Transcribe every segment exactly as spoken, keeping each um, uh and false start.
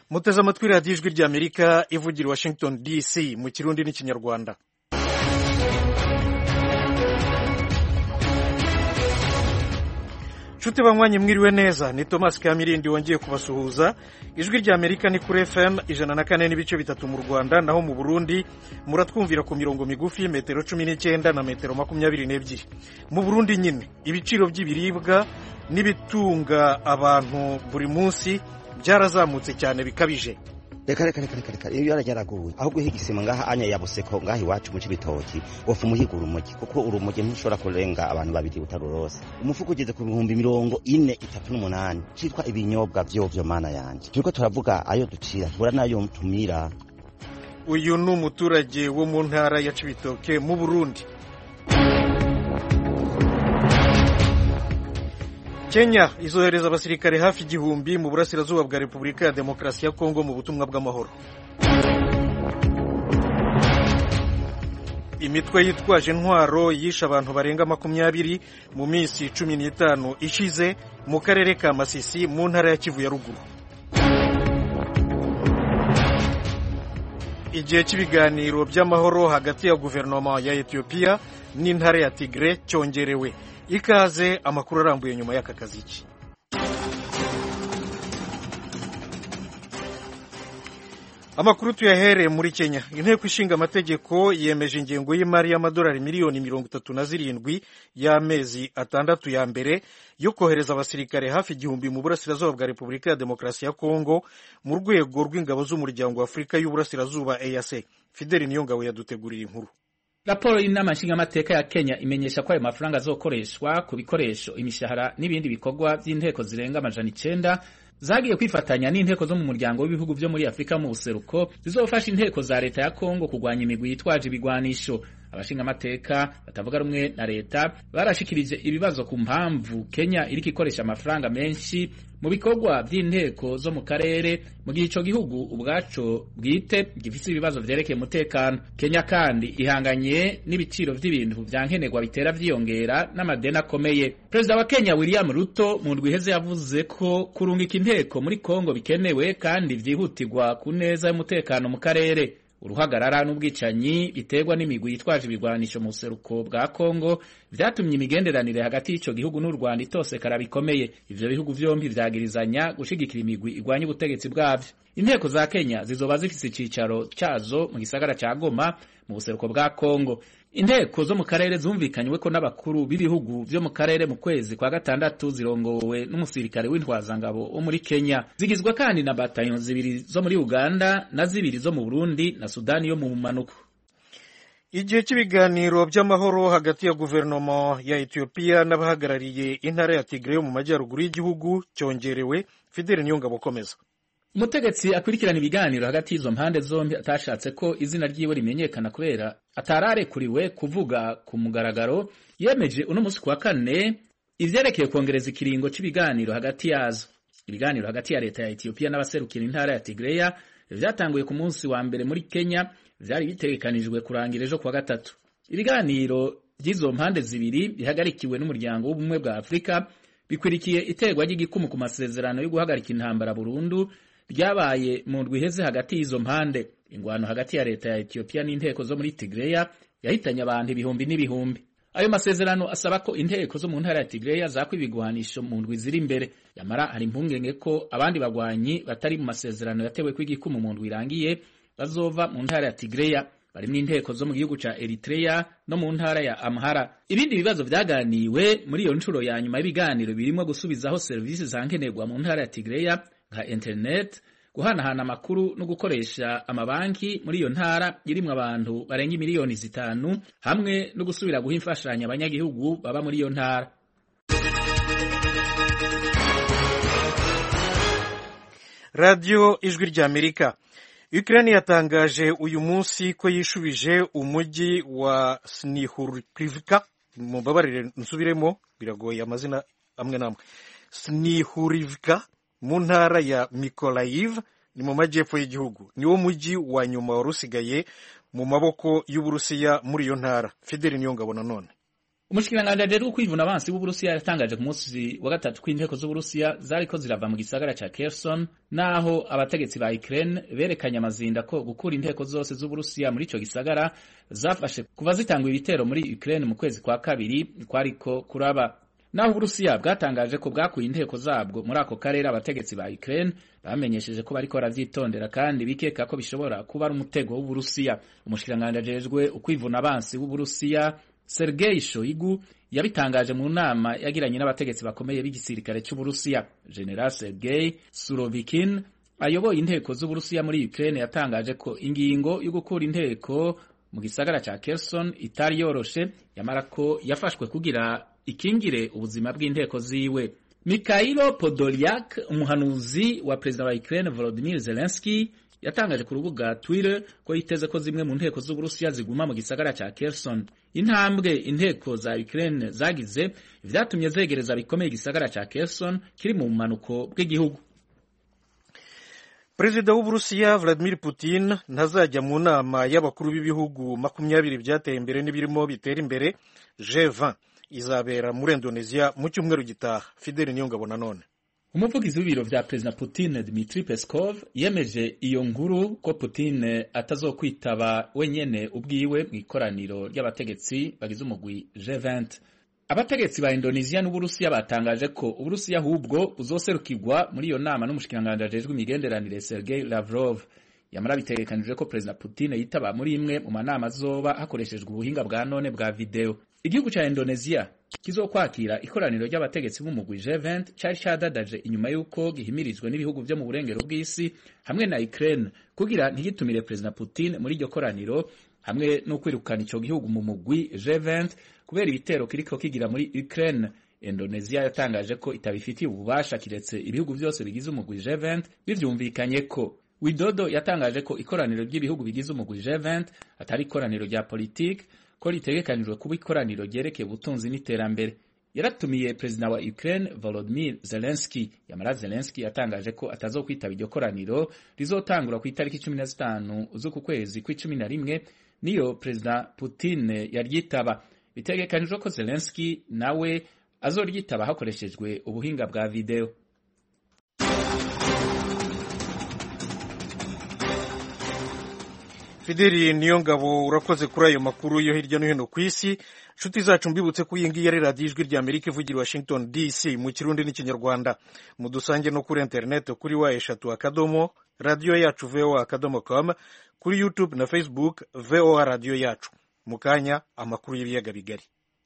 muteze amatwi radiyo ijwi ry'Amerika ivugira i Washington D C mu kirundi n'ikinyarwanda. Nshuti banywanyi mwiriwe neza, ni Thomas Kamirindi wongeye kubasuhuza. Ijwi ry'Amerika ni kuri F M ijana na kane n'ibice bitatu mu Rwanda, naho mu Burundi muratwumvira ku mirongo migufi metero cumi n'icyenda na metero makumyabiri n'ebyiri. Mu Burundi nyine ibiciro by'ibiribwa n'ibitunga abantu buri munsi byarazamutse cyane bikabije. Reka reka reka reka iyo yarajyaraguye ahubwo higisima ngaha anya yabuseko ngaha iwacu mu cibitoki wofu muhigura umugi kuko urumogi ntushobora kurenga abantu babiri utarurose. Umufuko ugeze ku bihumbi mirongo ine itatu n'umunani citwa ibinyobwa vyo vyo mana yanje. Turiko turavuga ayo ducira tubura nayo mtumira. Uyu ni umuturage wo mu ntara ya Cibitoke mu Burundi. Kenya izohereza abasirikare hafi igihumbi mu burasirazuba bwa Repubulika ya Demokarasi ya Kongo mu butumwa bw'amahoro. Imitwe yitwaje intwaro yishe abantu barenga makumyabiri mu minsi cumi n'itanu ishize mu karere ka Masisi mu ntara ya Kivu ya ruguru. Igihe cy'ibiganiro by'amahoro hagati ya guverinoma ya Ethiopia n'intara ya Tigre cyongerewe. Ikaze amakuru arambuye nyuma y'aka kaziki. Amakuru tuyahere muri Kenya. Inteko ishinga amategeko yemeje ingengo y'imari y'amadolari miliyoni mirongo itatu na zirindwi y'amezi atandatu ya mbere yo kohereza abasirikare hafi igihumbi mu burasirazuba bwa Repubulika ya Demokarasi ya Kongo mu rwego rw'ingabo z'umuryango wa Afurika y'Uburasirazuba E A C. Fideli Niyongabo yaduteguriye inkuru. Raporo y'inama nshingamateka ya Kenya imenyesha ko ayo mafaranga azokoreshwa ku bikoresho, imishahara n'ibindi bikorwa by'inteko zirenga amajana icenda zagiye kwifatanya n'inteko zo mu muryango w'ibihugu byo muri Afrika mu buseruko zizofasha inteko za leta ya Kongo kurwanya imigwi yitwaje ibigwanisho. Abashingamateka batavuga rumwe na leta barashikirije ibibazo ku mpamvu Kenya iriko ikoresha amafaranga menshi mu bikorwa by'inteko zo mu karere mu gihe ico gihugu ubwaco bwite gifise ibibazo vyerekeye umutekano. Kenya kandi ihanganye n'ibiciro vy'ibintu vyankenerwa bitera vyiyongera n'amadeni akomeye. Perezida wa Kenya William Ruto mu ndwi iheze yavuze ko kurungika inteko muri Kongo bikenewe kandi vyihutirwa ku neza y'umutekano mu karere. Uruhagarara n'ubwicanyi biterwa n'imigwi yitwaje ibigwanisho mu buseruko bwa Kongo vyatumye imigenderanire hagati y'ico gihugu n'u Rwanda itosekara bikomeye. Ivyo bihugu vyombi vyagirizanya gushigikira imigwi igwanya ubutegetsi bwavyo. Inteko za Kenya zizoba zifise icicaro cazo mu gisagara ca Goma mu buseruko bwa Kongo. Inteko zo mu karere zumvikanywe ko n'abakuru b'ibihugu vyo mu karere mu kwezi kwa gatandatu zirongowe n'umusirikare w'intwazangabo wo muri Kenya. Zigizwe kandi na bataillon zibiri zo muri Uganda na zibiri zo mu Burundi na Sudani yo mu manuko. Igihe cy'ibiganiro by'amahoro hagati ya guverinoma ya Ethiopia n'abahagarariye intara ya Tigre yo mu majyaruguru y'igihugu cyongerewe. Fidel Niyongabo komeza. Umutegetsi akurikirana ibiganiro hagati y'izo mpande zombi atashatse ko izina ryiwe rimenyekana kubera atararekuriwe kuvuga ku mugaragaro, yemeje uno musi kwa kane ivyerekeye kongereza ikiringo c'ibiganiro hagati yazo. Ibiganiro hagati ya leta ya Ethiopia n'abaserukira intara ya Tigreya vyatanguye ku munsi wa mbere muri Kenya, vyari bitegekanijwe kurangira ejo kwa gatatu. Ibiganiro by'izo mpande zibiri bihagarikiwe n'umuryango w'ubumwe bwa Afrika bikwirikiye iterwa ry'igikumu ku masezerano yo guhagarika intambara burundu ryabaye mu ndwi iheze hagati y'izo mpande. Ingwano hagati ya leta ya Ethiopia n'inteko zo muri Tigreya yahitanye abantu ibihumbi n'ibihumbi. Ayo masezerano asaba ko inteko zo mu ntara ya Tigreya zakwibigwanisho mu ndwi ziri imbere. Yamara hari impungenge ko abandi bagwanyi batari mu masezerano yatewe kw'igikumu mu ndwi irangiye bazova mu ntara ya Tigreya. Barimo inteko zo mu gihugu ca Eritrea no mu ntara ya Amhara. Ibindi bibazo vyaganiwe muri iyo ncuro ya nyuma y'ibiganiro birimo gusubizaho servisi zankenerwa mu ntara ya Tigreya nka internet, guhanahana amakuru no gukoresha amabanki muri iyo ntara irimwo abantu barenga miliyoni zitanu, hamwe no gusubira guha imfashanyo abanyagihugu baba muri iyo ntara. Radio Ijwi ry'Amerika. Ukraine yatangaje uyu munsi ko yishubije umujyi wa Snihurivka, mubabarire nsubiremo biragoye amazina amwe namwe, Snihurivka mu ntara ya Mykolaiv ni mu majyepfo y'igihugu. Niwo mujyi wa nyuma warusigaye mu maboko y'Uburusiya muri iyo ntara. Fidel Niyongabo nanone. Umushikiranganje ajejwe kwivuna abansi b'Uburusiya yatangaje ku munsi wa gatatu ko inteko z'Uburusiya zariko zirava mu gisagara ca Kherson, naho abategetsi ba Ukraine berekanye amazinda ko gukura inteko zose z'Uburusiya muri ico gisagara zafashe kuva zitangwa ibitero muri Ukraine mu kwezi kwa kabiri kwariko kuraba. Naho Uburusiya bwatangaje ko bwakuye inteko zabwo muri ako karere, abategetsi ba Ukraine bamenyesheje ko bariko baravyitondera kandi bikeka ko bishobora kuba ari umutego w'Uburusiya. Umushikiranganje ajejwe ukwivuna abansi w'Uburusiya Sergei Shoigu yabitangaje mu nama yagiranye n'abategetsi bakomeye b'igisirikare cy'Uburusiya. General Sergei Surovikin ayoboye inteko z'Uburusiya muri Ukraine yatangaje ko ingingo yo gukura inteko mu gisagara ca Kherson itari yoroshe, yamara ko yafashwe kugira ikingire ubuzima bw'inteko ziwe. Mikhailo Podolyak, umuhanuzi wa perezida wa Ukraine Volodymyr Zelensky, yatangaje ku rubuga Twitter ko yiteze ko zimwe mu nteko z'Uburusiya ziguma mu gisagara ca Kherson. Intambwe inteko za Ukraine zagize vyatumye zegereza bikomeye igisagara ca Kherson kiri mu manuko bw'igihugu. Perezida w'Uburusiya Vladimir Putin ntazajya mu nama y'abakuru b'ibihugu makumyabiri byateye imbere n'ibirimo bitera imbere G vingt izabera muri Indonesia mu cyumweru gitaha. Fidel Niyongabo nanone. Umuvugizi w'ibiro vya President Putin Dmitry Peskov yemeje iyo nkuru ko Putin atazokwitaba wenyene ubwiwe mu ikoraniro ry'abategetsi bagize umugwi G vingt. Abategetsi ba Indonesia n'Uburusiya batangaje ko Uburusiya ahubwo buzoserukirwa muri iyo nama n'umushikiranganje ajejwe imigenderanire Sergei Lavrov. Yamara bitegekanijwe ko President Putin yitaba muri imwe mu manama azoba hakoreshejwe ubuhinga bwa none bwa video. Igihugu ca Indonesia kizokwakira ikoraniro ry'abategetsi b'umugwi G vingt cari cadadaje inyuma yuko gihimirijwe n'ibihugu vyo mu burengero bw'isi hamwe na Ukraine kugira ntigitumire President Putin muri iryo koraniro, hamwe no kwirukana ico gihugu mu mugwi G vingt kubera ibitero kiriko kigira muri Ukraine. Indonesia yatangaje ko itabifitiye ububasha kiretse ibihugu vyose bigize umugwi G vingt bivyumvikanye ko. Widodo yatangaje ko ikoraniro ry'ibihugu bigize umugwi G vingt atari ikoraniro rya politiki, ko ritegekanijwe kuba ikoraniro ryerekeye ubutunzi n'iterambere. Yaratumiye perezida wa Ukraine Volodymyr Zelensky. Yamara Zelensky yatangaje ko atazokwitaba iryo koraniro rizotangura ku itariki cumi na zitanu z'uku kwezi kw'icumi na rimwe niyo perezida Putin yaryitaba. Bitegekanijwe ko Zelensky nawe azoryitaba hakoreshejwe ubuhinga bwa video. Fideli Niyongabo urakoze kuri ayo makuru yo hirya no hino ku isi. Nshuti zacu mbibutse ko iyi ngiyi ari radiyo ijwi rya Amerika ivugira i Washington D C mu Kirundi n'Ikinyarwanda. Mudusange no kuri internet kuri wa eshatu akadomo radio yacu V O A akadomo com, kuri YouTube na Facebook V O A radio yacu. Mukanya amakuru y'ibiyaga bigari.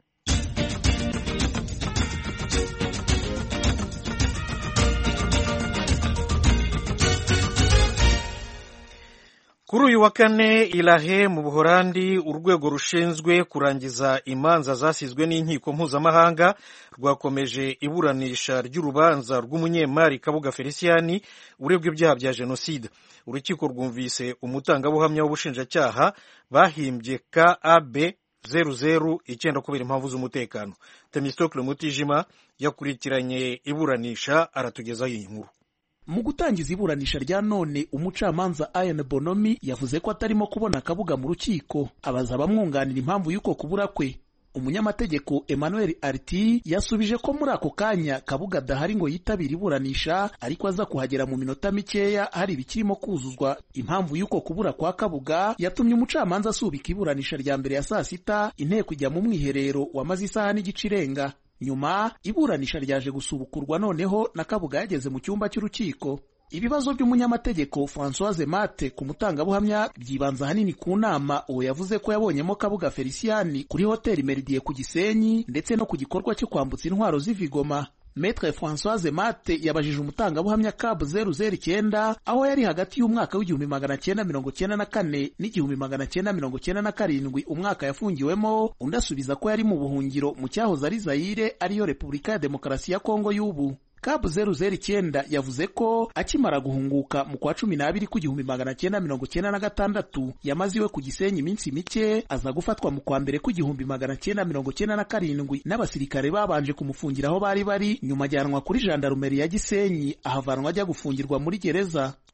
Kuri uyu wa kane Ilahe mu Buholandi, urwego rushinzwe kurangiza imanza zasizwe n'inkiko mpuzamahanga rwakomeje iburanisha ry'urubanza rw'umunyemari Kabuga Feliciani uregwa ibyaha bya jenoside. Urukiko rwumvise umutangabuhamya w'ubushinjacyaha bahimbye K A B zeru zeru icyenda kubera impamvu z'umutekano. Temistokle Mutijima yakurikiranye iburanisha aratugezaho iyi nkuru. Mu gutangiza iburanisha rya none, umucamanza Ian Bonomi yavuze ko atarimo kubona Kabuga mu rukiko, abaza bamwunganira impamvu y'uko kubura kwe. Umunyamategeko Emmanuel Arti yasubije ko muri ako kanya Kabuga adahari ngo yitabire iburanisha, ariko aza kuhagera mu minota mikeya hari ibikirimo kuzuzwa. Impamvu y'uko kubura kwa Kabuga yatumye umucamanza asubika iburanisha rya mbere ya saa sita, inteko ijya mu mwiherero wamaze isaha n'igice irenga. Nyuma iburanisha ryaje gusubukurwa noneho na Kabuga yageze mu cyumba cy'urukiko. Ibibazo by'umunyamategeko Françoise Mate ku mutangabuhamya byibanza hanini ku nama uwo yavuze ko yabonyemo Kabuga Feliciani kuri hoteli Meridie ku Gisenyi ndetse no ku gikorwa cyo kwambutsa intwaro z'Ivigoma. Maître Françoise Mate yabajije umutangabuhamya K B zeru zeru icyenda aho yari hagati y'umwaka w'igihumbi magana cyenda mirongo cyenda na kane n'igihumbi magana cyenda mirongo cyenda na karindwi umwaka yafungiwemo, undi asubiza ko yari mu buhungiro mu cyahoze ari Zaire ariyo Repubulika ya Demokarasi ya Kongo y'ubu. K B zeru zeru icyenda yavuze ko akimara guhunguka mu kwa cumi n'abiri ku gihumbi magana cyenda mirongo cyenda na gatandatu yamaze iwe ku Gisenyi iminsi mike, aza gufatwa mu kwa mbere ku gihumbi magana cyenda mirongo cyenda na karindwi n'abasirikare babanje kumufungira aho bari bari, nyuma ajyanwa kuri gendarmerie ya Gisenyi ahavanwa ajya gufungirwa muri gereza.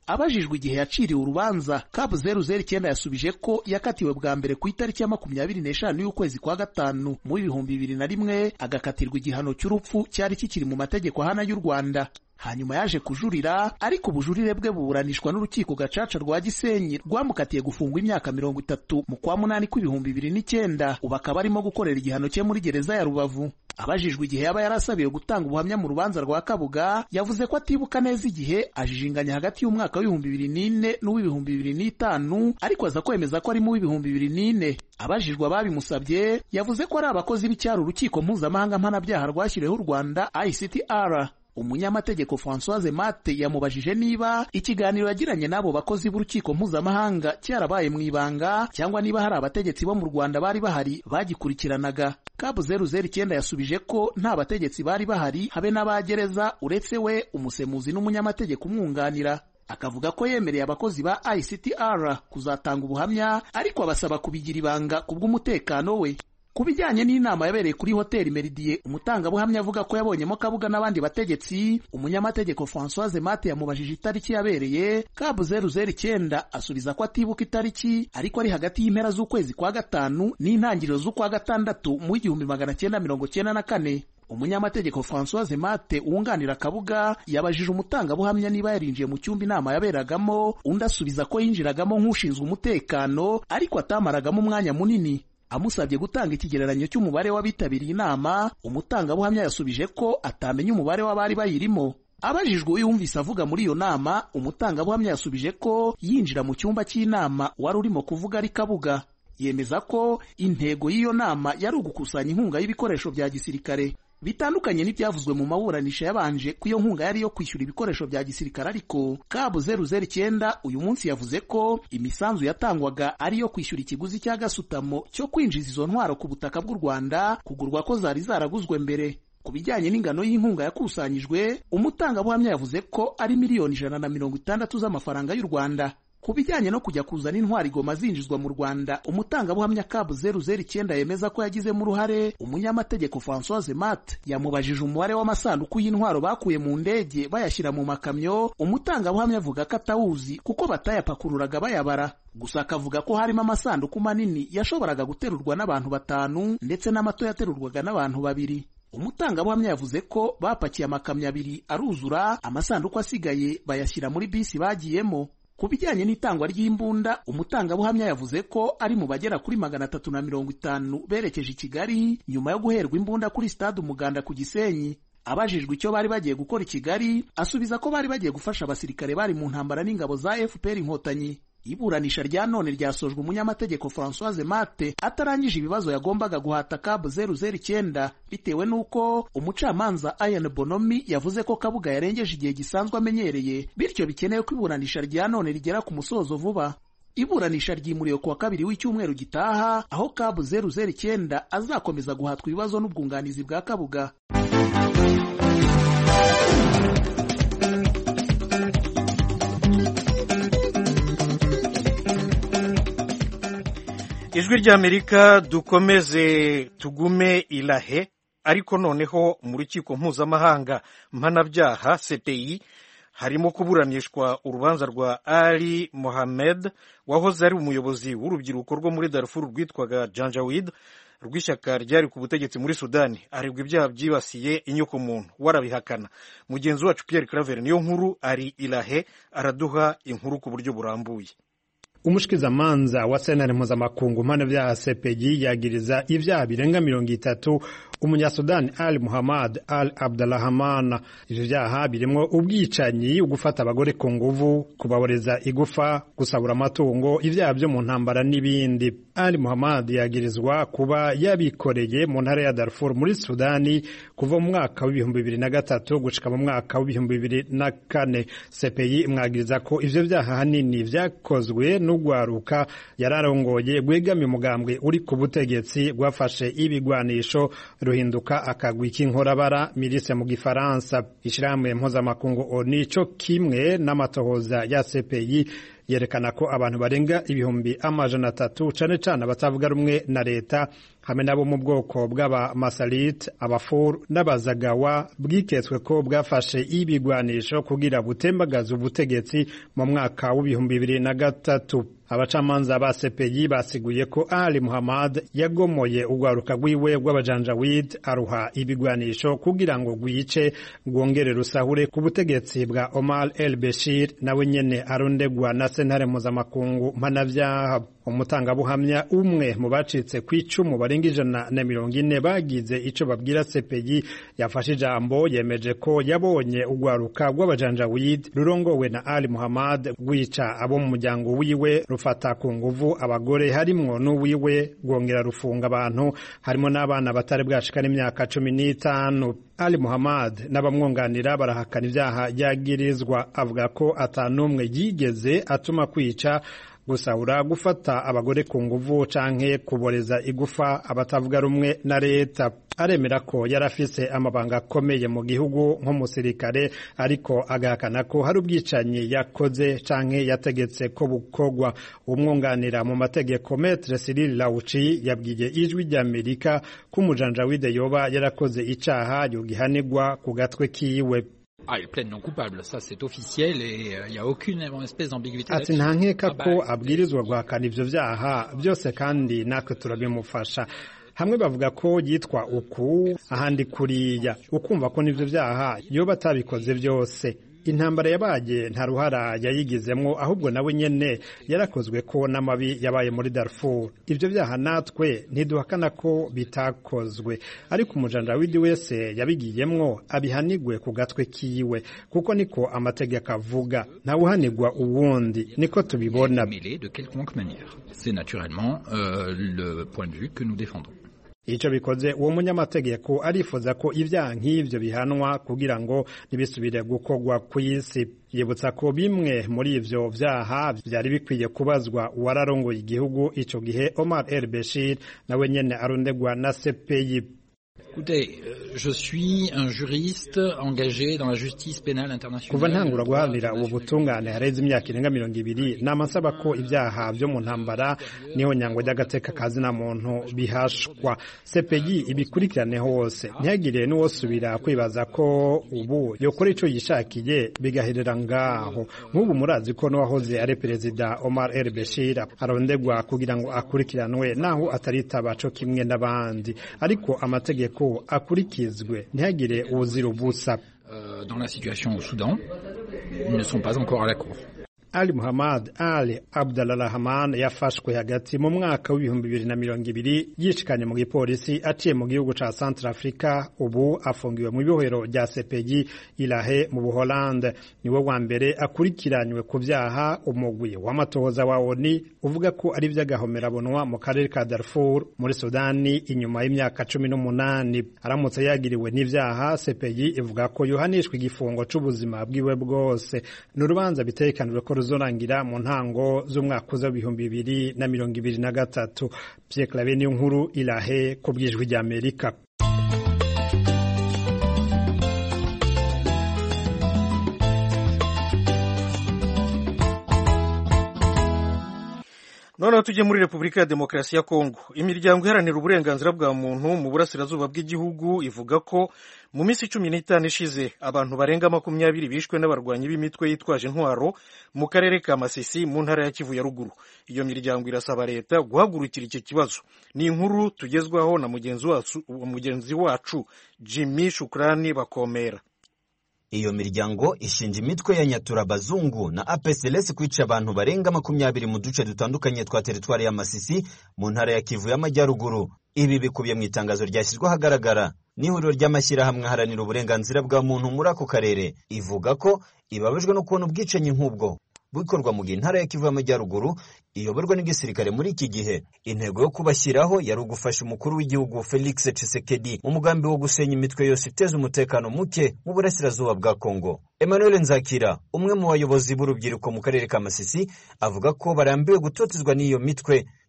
Abajijwe igihe yaciriwe urubanza, Kabu zeru zeru icyenda yasubije ko yakatiwe bwa mbere ku itariki ya makumyabiri n'eshanu y'ukwezi kwa gatanu mu ibihumbi bibiri na rimwe, agakatirwa igihano cy'urupfu cyari kikiri mu mategeko ahana y'u Rwanda. Hanyuma yaje kujurira, ariko ubujurire bwe buburanishwa n'urukiko gacaca rwa Gisenyi rwamukatiye gufungwa imyaka mirongo itatu mu kwa munani kw'ibihumbi bibiri n'icyenda. Ubu akaba arimo gukorera igihano cye muri gereza ya Rubavu. Abajijwe igihe yaba yarasabiwe gutanga ubuhamya mu rubanza rwa Kabuga, yavuze ko atibuka neza igihe, ajijinganya hagati y'umwaka w'ibihumbi bibiri n'ine n'uw'ibihumbi bibiri n'itanu, ariko aza kwemeza ko ari mu w'ibihumbi bibiri n'ine. Abajijwe ababimusabye, yavuze ko ari abakozi b'icyaro urukiko mpuzamahanga mpanabyaha rwashyiriweho u Rwanda I C T R. Umunyamategeko Françoise Mate yamubajije niba ikiganiro yagiranye n'abo bakozi b'urukiko mpuzamahanga cyarabaye mu ibanga cyangwa niba hari abategetsi bo mu Rwanda bari bahari bagikurikiranaga. Kabu zeru zeru icyenda yasubije ko nta bategetsi bari bahari habe n'abagereza uretse we, umusemuzi n'umunyamategeko umwunganira. Akavuga ko yemereye abakozi ba I C T R kuzatanga ubuhamya, ariko abasaba kubigira ibanga kubw'umutekano we. Ku bijyanye n'inama yabereye kuri hoteli Meridie, umutangabuhamya avuga ko yabonyemo Kabuga n'abandi bategetsi, umunyamategeko Françoise Mate yamubajije itariki yabereye. Kabu zeru zeru icyenda asubiza ko atibuka itariki, ariko ari hagati y'impera z'ukwezi kwa gatanu n'intangiriro z'ukwa gatandatu mu igihumbi magana cyenda mirongo cyenda na kane. Umunyamategeko Françoise Mate wunganira Kabuga yabajije umutangabuhamya niba yarinjiye mu cyumba inama yaberagamo, undi asubiza ko yinjiragamo nk'ushinzwe umutekano, ariko atamaragamo umwanya munini. Amusabye gutanga ikigereranyo cy'umubare w'abitabiriye inama, umutangabuhamya yasubije ko atamenya umubare w'abari bayirimo. Abajijwe uyumvise avuga muri iyo nama, umutangabuhamya yasubije ko yinjira mu cyumba cy'inama wari urimo kuvuga ari Kabuga. Yemeza ko intego y'iyo nama yari ugukusanya inkunga y'ibikoresho bya gisirikare. Bitandukanye n'ibyavuzwe mu maburanisha yabanje ko iyo nkunga yari yo kwishyura ibikoresho bya gisirikare, ariko Kabu zeru zeru icyenda uyu munsi yavuze ko imisanzu yatangwaga ari yo kwishyura ikiguzi cya gasutamo cyo kwinjiza izo ntwaro ku butaka bw'u Rwanda, kugurwa ko zari zaraguzwe mbere. Ku bijyanye n'ingano y'inkunga yakusanyijwe, umutangabuhamya yavuze ko ari miliyoni ijana na mirongo itandatu z'amafaranga y'u Rwanda. Ku bijyanye no kujya kuzana intwari igoma zinjizwa mu Rwanda, umutangabuhamya Kabu zeru zeru icyenda yemeza ko yagizemo uruhare. Umunyamategeko Françoise Mate yamubajije umubare w'amasanduku y'intwaro bakuye mu ndege bayashyira mu makamyo. Umutangabuhamya avuga ko atawuzi kuko batayapakururaga bayabara, gusa akavuga ko harimo amasanduku manini yashoboraga guterurwa n'abantu batanu ndetse n'amato yaterurwaga n'abantu babiri. Umutangabuhamya yavuze ko bapakiye amakamyo abiri aruzura, amasanduku asigaye bayashyira muri bisi bagiyemo. Ku bijyanye n'itangwa ry'imbunda, umutangabuhamya yavuze ko ari mu bagera kuri magana atatu na mirongo itanu berekeje i Kigali nyuma yo guherwa imbunda kuri stade Umuganda ku Gisenyi. Abajijwe icyo bari bagiye gukora i Kigali, asubiza ko bari bagiye gufasha abasirikare bari mu ntambara n'ingabo za F P R Inkotanyi. Iburanisha rya none ryasojwe umunyamategeko Françoise Mate atarangije ibibazo yagombaga guhata Kabu zeru zeru icyenda, bitewe n'uko umucamanza Ian Bonomi yavuze ko Kabuga yarengeje igihe gisanzwe amenyereye, bityo bikenewe ko iburanisha rya none rigera ku musozo vuba. Iburanisha ryimuriwe kuwa kabiri w'icyumweru gitaha, aho Kabu zeru zeru icyenda azakomeza guhatwa ibibazo n'ubwunganizi bwa Kabuga. Ijwi ry'Amerika, dukomeze tugume ilahe, ariko noneho mu rukiko mpuzamahanga mpanabyaha C P I harimo kuburanishwa urubanza rwa Ali Mohamed wahoze ari umuyobozi w'urubyiruko rwo muri Darfur rwitwaga Janjaweed rw'ishyaka ryari ku butegetsi muri Sudani. Aregwa ibyaha byibasiye inyoko muntu, warabihakana. Mugenzi wacu Pierre Claver niyo nkuru ari ilahe, araduha inkuru ku buryo burambuye. Umushikizamanza wa sentare mpuzamakungu mpanabyaha C P I yagiriza ibyaha birenga mirongo itatu umunyasudani Ali Muhammad Al Abdalrahman. Ivyo vyaha birimo ubwicanyi, ugufata abagore ku nguvu, kubaboreza igufa, gusabura amatungo, ivyaha byo mu ntambara n'ibindi. Ali Muhammad yagirizwa kuba yabikoreye mu ntara ya Darfur muri Sudani kuva mu mwaka w'ibihumbi bibiri na gatatu gushika mu mwaka w'ibihumbi bibiri na kane. C P I imwagiriza ko ivyo vyaha hanini vyakozwe n'ugwaruka yararongoye gwegamiye umugambwe uri ku butegetsi gwafashe ibigwanisho ruhinduka akagwi k'inkorabara milice mu Gifaransa. Ishirahamwe mpuzamakungu O N U co kimwe n'amatohoza ya C P I yerekana ko abantu barenga ibihumbi amajana atatu cane cane batavuga rumwe na leta hamwe nabo mu bwoko bw'aba Masalit, Abafur n'Abazagawa bwiketswe ko bwafashe ibigwanisho kugira butembagaza ubutegetsi mu mwaka w'ibihumbi bibiri na gatatu. Abacamanza ba C P I basiguye ko Ali Muhammad yagomoye urwaruka rwiwe rw'abajanjawid aruha ibigwanisho kugira ngo gwice rwongere rusahure ku butegetsi bwa Omar el-Bashir nawe nyene arondegwa na sentare mpuzamakungu mpanavyaha. Umutangabuhamya umwe mu bacitse kw'icumu barenga ijana na mirongo ine bagize ico babwira C P I yafashe ijambo yemeje ko yabonye urwaruka rw'abajanjawid rurongowe na Ali Muhammad rwica abo mu muryango wiwe rufata ku nguvu abagore harimwo n'uwiwe rwongera rufunga abantu harimo n'abana batari bwashika n'imyaka cumi n'itanu. Ali Muhammad n'abamwunganira barahakana ivyaha yagirizwa avuga ko atanumwe yigeze atuma kwica gusahura gufata abagore ku nguvu canke kuboreza igufa abatavuga rumwe na leta. Aremera ko yarafise amabanga akomeye mu gihugu nk'umusirikare ariko agahakana ko hari ubwicanyi yakoze canke yategetse ko bukogwa. Umwunganira mu mategeko Maître Cyril Lauchi yabwiye ijwi ry'Amerika ko umujanjawide yoba yarakoze icaha yogihanirwa ku gatwe kiwe. Ah, il plaide non coupable, ça c'est officiel et il euh, y a aucune espèce d'ambiguïté. Ati nta nkeka ko abwirizwa guhakana ivyo vyaha byose kandi natwe turabimufasha. Hamwe bavuga ko yitwa uku ahandi kuriya, ukumva ko nivyo vyaha yoba atabikoze byose. Intambara yabaye nta ruhara yayigizemwo ahubwo nawe nyene yarakozwe ko n'amabi yabaye muri Darfur. Ivyo vyaha natwe ntiduhakana ko bitakozwe ariko umujanjawidi wese yabigiyemwo abihanigwe ku gatwe kiwe kuko niko amategeko avuga nta wuhanigwa uwundi niko tubibona. C'est naturellement euh, le point de vue que nous défendons. Ico bikoze uwo munyamategeko arifuza ko ivyaha nk'ivyo bihanwa kugira ngo nibisubire gukogwa kw'isi. Yibutsa ko bimwe muri ivyo vyaha vyari bikwiye kubazwa uwararongoye igihugu ico gihe Omar el-Bashir nawe nyene arondegwa na C P I. Écoutez, je suis un juriste engagé dans la justice pénale internationale. Kuva ntangura guharanira ubu butungane hareze imyaka irenga mirongo ibiri namasaba ko ivyaha vyo mu ntambara niho nyangwa ry'agateka kazi na muntu bihashwa. C P I ibikurikirane hose ntihagire n'uwosubira kwibaza ko ubu yokora ico yishakiye bigaherera ngaho. Nk'ubu murazi ko n'uwahoze ari perezida Omar el-Bashir arondegwa kugira ngo akurikiranwe naho ataritaba co kimwe n'abandi ariko amategeko akurikizwe ntihagire uzira ubusa. Euh, dans la situation au Soudan, ils ne sont pas encore à la cour. Ali Muhammad Ali Abdalrahman yafashwe hagati mu mwaka w'ibihumbi bibiri na mirongo ibiri yishikanye mu gipolisi aciye mu gihugu ca Centrafrica. Ubu afungiwe mu bibohero rya C P I Ilahe mu Buholande. Niwe wa mbere akurikiranywe ku vyaha umugwi w'amatohoza wa O N U uvuga ko ari vy'agahomerabunwa mu karere ka Darfur muri Sudani inyuma y'imyaka cumi n'umunani. Aramutse yagiriwe n'ivyaha C P I ivuga ko yohanishwa igifungo c'ubuzima bwiwe bwose. N'urubanza bitekanijwe ko ruzorangira mu ntango z'umwaka uza w'ibihumbi bibiri na mirongo ibiri na gatatu. Pierre Claver niyo nkuru Ilahe ku bw'ijwi ry'Amerika. Noneho tujye muri Repubulika ya Demokarasi ya Kongo. Imiryango iharanira uburenganzira bwa muntu mu burasirazuba bw'igihugu ivuga ko mu minsi cumi n'itanu ishize abantu barenga makumyabiri bishwe n'abarwanyi b'imitwe yitwaje intwaro mu karere ka Masisi mu ntara ya Kivu ya ruguru. Iyo miryango irasaba leta guhagurukira iki kibazo. Ni inkuru tugezwaho na mugenzi wacu mugenzi wacu Jimmy Shukrani Bakomera. Iyo miryango ishinja imitwe ya Nyatura Bazungu na A P C L S kwica abantu barenga makumyabiri mu duce dutandukanye twa teritwari ya Masisi mu ntara ya Kivu y'Amajyaruguru. Ibi bikubiye mu itangazo ryashyizwe ahagaragara n'ihuriro ry'amashyirahamwe aharanira uburenganzira bwa muntu muri ako karere. Ivuga ko ibabajwe no kubona ubwicanyi nk'ubwo bukorwa mu ntara ya Kivu y'Amajyaruguru iyoborwa n'igisirikare muri iki gihe. Intego yo kubashyiraho yari ugufasha umukuru w'igihugu Felix Tshisekedi mu mugambi wo gusenya imitwe yose iteza umutekano muke mu burasirazuba bwa Kongo. Emmanuel Nzakira, umwe mu bayobozi b'urubyiruko mu karere ka Masisi, avuga ko barambiwe gutotezwa n'iyo mitwe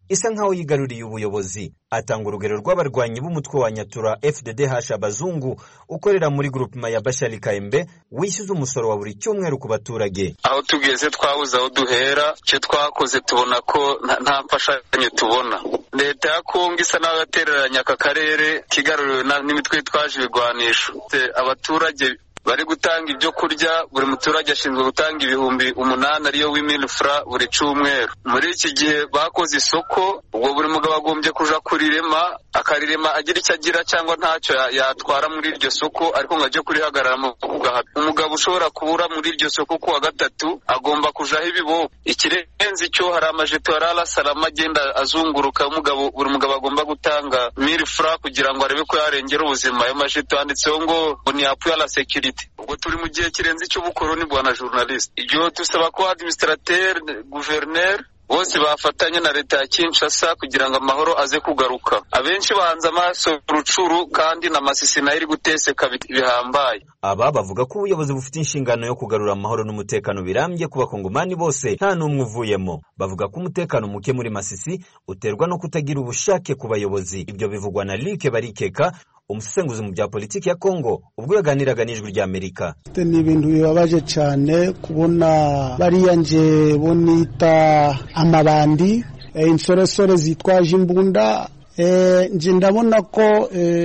isa nkaho yigaruriye ubuyobozi. Atanga urugero rw'abarwanyi b'umutwe wa Nyatura F D D H Abazungu ukorera muri groupema ya Bashali Kaembe wishyuza umusoro wa buri cyumweru ku baturage. Aho tugeze twabuze aho duhera, cyo twakoze tubona ko nta mfashanyo tubona. Leta ya Kongo isa naho yatereranya aka karere kigaruriwe n'imitwe twaje ibigwanisho. Abaturage bari gutanga ibyo kurya, buri muturage ashinzwe gutanga ibihumbi umunani ariyo w'imili fra buri cyumweru. Muri iki gihe bakoze isoko, ubwo buri mugabo agombye kuja kurirema, akarirema agira icyo agira cyangwa ntacyo yatwara muri iryo soko, ariko ngo ajye kurihagararamo kugahaga. Umugabo ushobora kubura muri iryo soko ku wa gatatu agomba kujaho ibibo. Ikirenze icyo hari amajeto arara salama agenda azunguruka, umugabo buri mugabo agomba gutanga mili fra kugira ngo arebe ko yarengera ubuzima. Ayo majeto yanditseho ngo ni appui à la sécurité. Ubwo turi mu gihe kirenze cy'ubukoroni bwana journalist. Ibyo tusaba ko administrateur, gouverneur bose bafatanya na leta ya Kinshasa kugira ngo amahoro aze kugaruka. Abenshi bahanze amaso rucuru kandi na Masisi nayo iri guteseka bihambaye. Aba bavuga ko ubuyobozi bufite inshingano yo kugarura amahoro n'umutekano birambye ku bakongomani bose nta n'umwe uvuyemo. Bavuga ko umutekano muke muri Masisi uterwa no kutagira ubushake ku bayobozi. Ibyo bivugwa na Luke Barikeka, umusesenguzi mu bya politiki ya Kongo, ubwo yaganiraga n'ijwi rya Amerika. Ni ibintu bibabaje cyane kubona bariya nje bonita amabandi, e, insoresore zitwaje imbunda. E, nje ndabona ko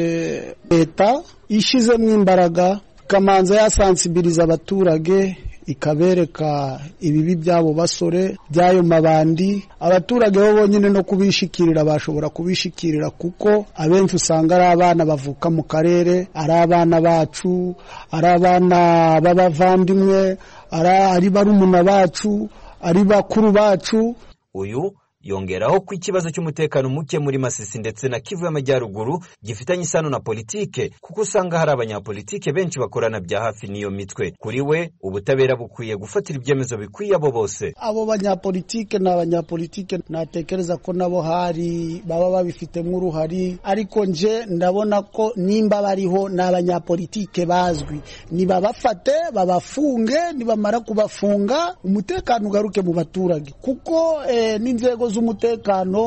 leta e, ishizemo imbaraga kamanza yasansibiliza abaturage, ikabereka ibibi byabo basore byayo mabandi. Abaturage bo bonyine no kubishikirira bashobora kubishikirira, kuko abenshi usanga ari abana bavuka mu karere, ari abana bacu, ari abana b'abavandimwe, ari barumuna bacu, ari bakuru bacu. Uyu yongeraho ko ikibazo cy'umutekano muke muri Masisi ndetse na Kivu y'Amajyaruguru gifitanye isano na politike, kuko usanga hari abanyapolitike benshi bakorana bya hafi n'iyo mitwe. Kuri we ubutabera bukwiye gufatira ibyemezo bikwiye abo bose. Abo banyapolitike na abanyapolitike natekereza ko nabo hari baba babifitemo uruhari, ariko nje ndabona ko nimba bariho n'abanyapolitike bazwi, nibabafate babafunge, nibamara kubafunga umutekano ugaruke mu baturage, kuko eh, n'inzego z'umutekano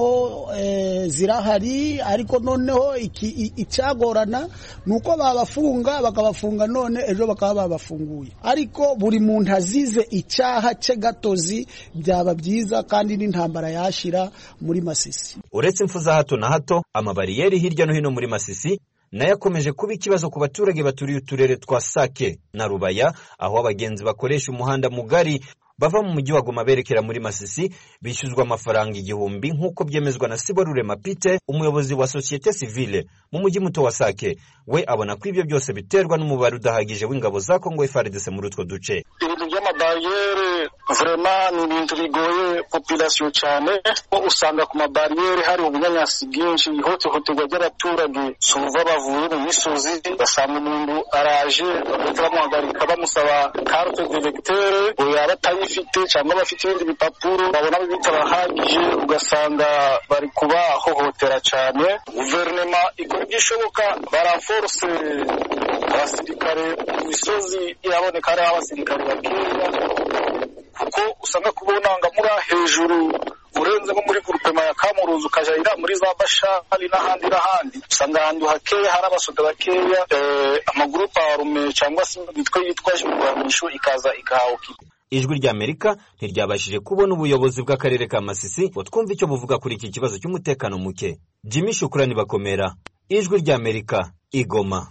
e, zirahari. Ariko noneho icyagorana nuko babafunga bakabafunga none ejo bakaba babafunguye, ariko buri muntu azize icyaha cye gatozi byaba byiza kandi n'intambara yashira muri Masisi. Uretse impfu za hato na hato, amabariyeri hirya no hino muri Masisi nayo akomeje kuba ikibazo ku baturage baturiye uturere twa Sake na Rubaya, aho abagenzi bakoresha umuhanda mugari bava mu mujyi wa Goma berekera muri Masisi bishyuzwa amafaranga igihumbi nk'uko byemezwa na Siborure Mapite, umuyobozi wa societe civile mu mujyi muto wa Sake. We abona ko ibyo byose biterwa n'umubare udahagije w'ingabo za Kongo F A R D C muri utwo duce. Ibintu by'amabariyeri vraiment ni ibintu bigoye population cyane, usanga ku mabariyeri hari ubunyanyasi bwinshi, ihohoterwa ry'abaturage suva bavuye mu misozi, basanga umuntu araje bakamuhagarika bamusaba carte d'électeur, yaba atayifite cyangwa bafite ibindi bipapuro babona bitabahagije, ugasanga bari kubahohotera cyane. Guverinoma ikora igishoboka baranforce abasirikare mu misozi, iraboneka ari abasirikare bakeya, kuko usanga kubona ngamura hejuru urenze nko muri groupema ya Kamuruzi ukaja ira muri za Bashali n'ahandi n'ahandi, usanga ahantu hakeya hari abasoda bakeya, eh, amagrupa arume cyangwa se bitwe yitwaje ibigwanisho ikaza ikahauki. Ijwi rya Amerika ntiryabashije kubona ubuyobozi bw'akarere ka Masisi ngo twumve icyo buvuga kuri iki kibazo cy'umutekano muke. Jimmy Shukrani Bakomera, Ijwi rya Amerika, Igoma.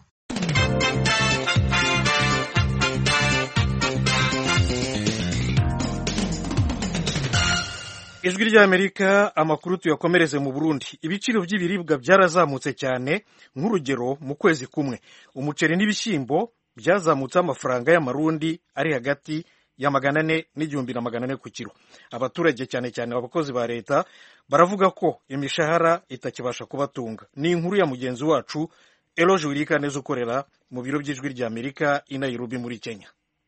Ijwi rya Amerika, amakuru tuyakomereze mu Burundi. Ibiciro by'ibiribwa byarazamutse cyane, nk'urugero mu kwezi kumwe umuceri n'ibishyimbo byazamutse amafaranga y'amarundi ari hagati ya magana ane n'igihumbi na magana ane ku kiro. Abaturage cyane cyane abakozi ba leta baravuga ko imishahara itakibasha kubatunga. Ni inkuru ya mugenzi wacu Eloge Wirikaneza ukorera mu biro by'Ijwi rya Amerika i Nairobi muri Kenya.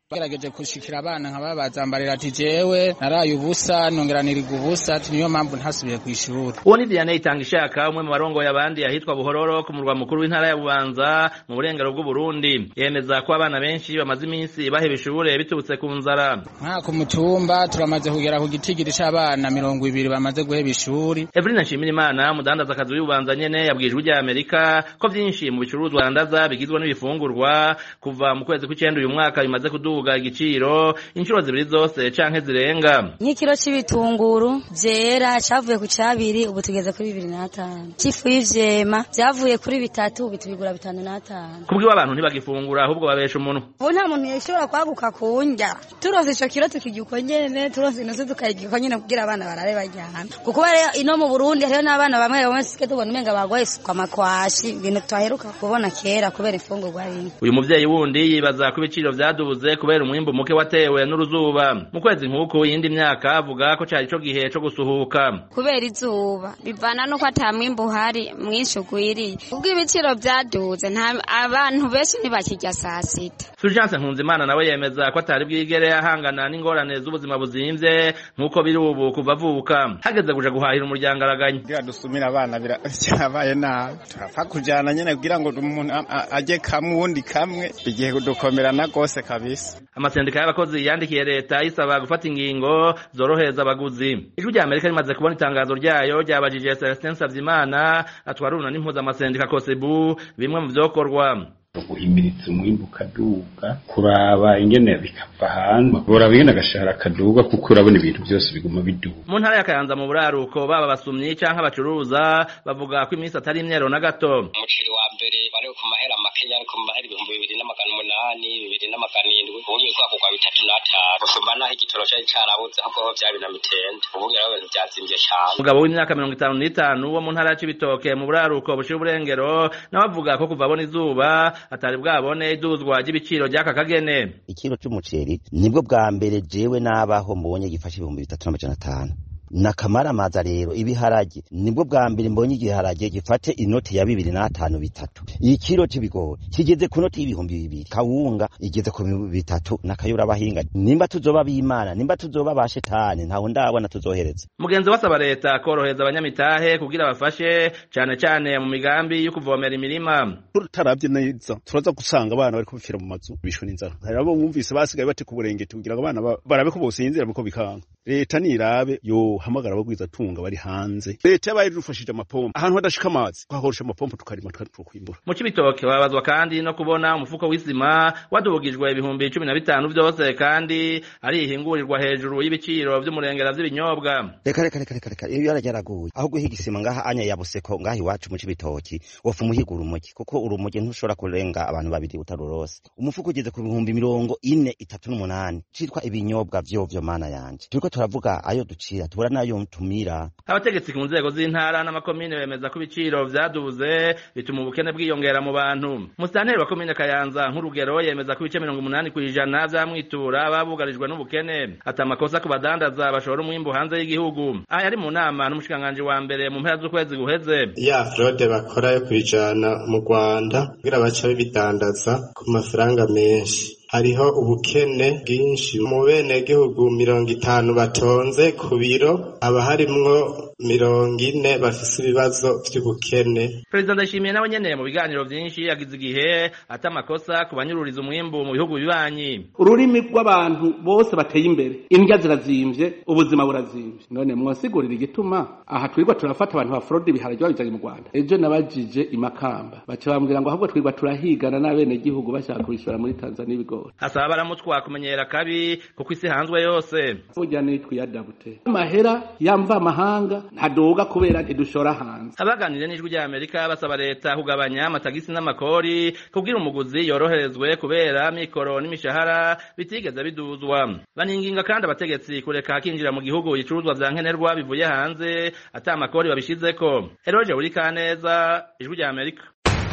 bagerageje kushikira abana nkababazambarira ati jewe naraye ubusa nongeranirwa ubusa ati niyo mpamvu ntasubiye ku ishuri. Uwo ni Diane Itangishaka umwe mu barongo y'abandi yahitwa Buhororo ku murwa mukuru w'intara ya Bubanza mu burengero bw'u Burundi. Yemeza ko abana benshi bamaze iminsi baheba ishure bitutse ku nzara. Nka ku mutumba turamaze kugera ku gitigiri c'abana mirongo ibiri bamaze guheba ishuri. Evelyn Nshimirimana mudandaza akazi y'Ububanza nyene yabwijwe rya Amerika ko vyinshi mu bicuruzwa ndandaza bigizwe n'ibifungurwa kuva mu kwezi kw'icenda uyu mwaka bimaze kuduga igiciro inshuro zibiri zose canke zirenga. Nk'ikiro c'ibitunguru vyera cavuye ku cabiri ubu tugeze kuri bibiri n'atanu. Cifu y'ivyema vyavuye kuri bitatu ubu tubigura bitanu n'atanu. Kubwiwa abantu ntibagifungura ahubwo babesha umuntu. Ubu nta muntu yashobora kwaguka kunja. Turonse ico kiro tukirya uko nyene, turonse inusu tukayirya uko nyene kugira abana barare baryana. Kuko rero ino mu Burundi hariho n'abana bamwe bamwe sike tubona umenga bagwaye kwa makwashi ibintu twaheruka kubona kera kubera ifungurwa rimwe. Uyu muvyeyi wundi yibaza ko ibiciro vyadubuze kubera umwimbu muke watewe n'uruzuba. Mu kwezi nk'uko yindi myaka avuga ko cari co gihe co gusuhuka. Kubera izuba bivana nuko ata mwimbu hari mwinshi ugwiriye. Ubwo ibiciro vyaduze nta abantu benshi ntibakirya saa sita. Fulgence Nkunzimana nawe yemeza ko atari bwigere ahangana n'ingorane z'ubuzima buzimvye nk'uko biri ubu kuva avuka. Hageze kuja guhahira umuryango araganya. Ngira dusumira abana birabaye nabi. Turapfa kujana nyene kugira ngo umuntu aje kamwe uwundi kamwe igihe kudukomerana gose kabisa. Amasendika y'abakozi yandikiye leta isaba gufata ingingo zorohereza abaguzi. Ijwi rya Amerika rimaze kubona itangazo ryayo ryabajije Celestin Savyimana atwaruna n'impuza amasendika Kosebu bimwe mu vyokorwa. Guhimiriza umwimbu kaduga kuraba ingene bikava hanze kuraba ingene agashahara kaduga kuko urabona ibintu byose biguma biduga. Mu ntara ya Kayanza mu buraruko baba basumyi canke abacuruza bavuga ko iminsi atari imyero na gato. Umuceri wa mbere bari ku mahera makenya ariko mu mahera ibihumbi bibiri n'amagana umunani bibiri n'amagana indwi ubuye kwa kugwa bitatu n'atanu gusumba naho igitoro cyari carabuze ahubwo ho vyari na mitende ubuye rero ibintu byazimvye cyane. Umugabo w'imyaka mirongo itanu n'itanu wo mu ntara ya Cibitoke mu buraruko bushira uburengero nabavuga ko kuva abona izuba atari bwabone iduzwa ry'ibiciro ry'aka kagene. Ikiro c'umuceri nibwo bwa mbere jewe nabaho mbonye gifasha ibihumbi bitatu n'amajana atanu. Nakamara maza rero ibiharage nibwo bwa mbere mbonye igiharage gifate inoti ya bibiri n'atanu bitatu. Ikiro c'ibigori kigeze ku noti y'ibihumbi bibiri. Kawunga igeze ku bitatu nakayura abahinga. Nimba tuzoba b'Imana nimba tuzoba bashetani ntaho ndabona tuzohereza. Mugenzi wasaba leta koroheza abanyamitahe kugira bafashe cyane cyane mu migambi yo kuvomera imirima. Tutaravye neza turaza gusanga abana bari kubifira mu mazu bishwe n'inzara. Harabo bumvise basigaye bate ku burengeti kugira ngo abana barabe ko bosinzira biko bikanga. Leta nirabe yo hamagara abagwiza tunga bari hanze. Leta yabaye rufashije amapompo ahantu hadashika amazi twakoresha amapompo tukarima tukwimbura. Mu Cibitoke babazwa kandi no kubona umufuko w'isima wadubugijwe ibihumbi cumi na bitanu vyose kandi ari ihingurirwa hejuru y'ibiciro vy'umurengera vy'ibinyobwa. Reka reka reka reka iyo yarajaraguye aho guhiga isima ngaha anya yabuseko ngahi wacu mu Cibitoke wofu muhigura umugi kuko urumogi ntushobora kurenga abantu babiri utarurose. Umufuko ugeze ku bihumbi mirongo ine itatu n'umunani citwa ibinyobwa vyo vyo mana yanje. Turiko turavuga ayo ducira tubura nayo mtumira. Abategetsi ku nzego z'intara n'amakomine bemeza ko ibiciro vyaduze bituma ubukene bwiyongera mu bantu. Musanteri wa komine Kayanza nk'urugero yemeza ko ibice mirongo umunani kw'ijana vyamwitura babugarijwe n'ubukene. Ata makosa ku badandaza bashora umwimbu hanze y'igihugu. Aha yari mu nama n'umushikanganje wa mbere mu mpera z'ukwezi guheze. Ya fraude bakora yo kwijana mu Rwanda kugira baca bidandaza ku mafaranga menshi. Hariho ubukene bwinshi mu bene gihugu mirongo itanu batonze ku biro aba harimwo mirongo ine bafise ibibazo vy'ubukene. Perezida Ndayishimiye nawe nyene mu biganiro vyinshi yagize igihe ata amakosa kubanyururiza umwimbu mu bihugu bibanyi. Ururimi rw'abantu bose bateye imbere indya zirazimvye ubuzima burazimvye none mwasigurira igituma aha twirwa turafata abantu ba fraude biharajye babizanye mu Rwanda. Ejo nabajije imakamba baca bambwira ngo ahubwo twirwa turahigana n'abene gihugu bashaka kubishora muri Tanzania ibigo. Hasaba baramutwa kumenyera kabi kuko isi hanzwe yose. Burya nitwe yadabute. Amahera yamva amahanga ntadoga kubera ntidushora hanze. Abaganire n'ijwi rya Amerika basaba leta kugabanya amatagisi n'amakori kugira umuguzi yoroherezwe kubera mikoro n'imishahara bitigeze biduzwa. Baninginga kandi abategetsi kureka akinjira mu gihugu yicuruzwa vya nkenerwa bivuye hanze ata amakori babishizeko. Eroje Urikaneza, ijwi rya Amerika.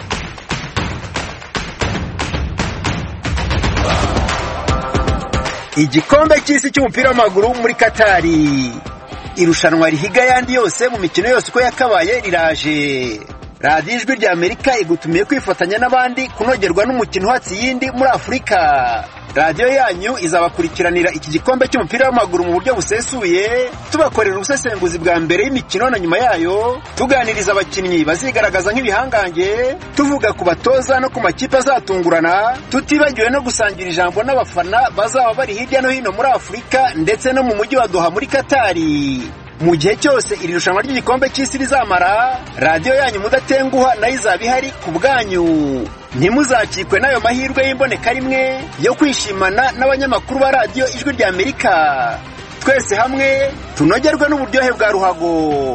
Igikombe cy'isi cy'umupira w'amaguru muri Katari. Irushanwa rihiga yandi yose mu mikino yose uko yakabaye riraje. Radio Ijwi rya Amerika igutumiye kwifatanya n'abandi kunogerwa n'umukino hatsi yindi muri Afrika. radiyo yanyu izabakurikiranira iki gikombe cy'umupira w'amaguru mu buryo busesuye, tubakorera ubusesenguzi bwa mbere y'imikino na nyuma yayo, tuganiriza abakinnyi bazigaragaza nk'ibihangange, tuvuga ku batoza no ku makipe azatungurana, tutibagiwe no gusangira ijambo n'abafana bazaba bari hirya no hino muri Afurika ndetse no mu mujyi wa Doha muri Katari. Mu gihe cyose iri rushanwa ry'igikombe cy'isi rizamara, radiyo yanyu mudatenguha nayo izaba ihari ku bwanyu. Ntimuzakikwe n'ayo mahirwe y'imboneka rimwe yo kwishimana n'abanyamakuru ba radiyo Ijwi rya Amerika. Twese hamwe tunogerwe n'uburyohe bwa ruhago.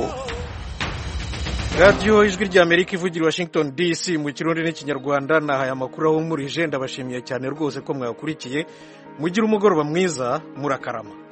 radiyo Ijwi rya Amerika ivugira Washington D C mu Kirundi n'Ikinyarwanda. Nahaye amakuru aho muri je ndabashimiye cyane rwose ko mwakurikiye. Mugira umugoroba mwiza, murakarama.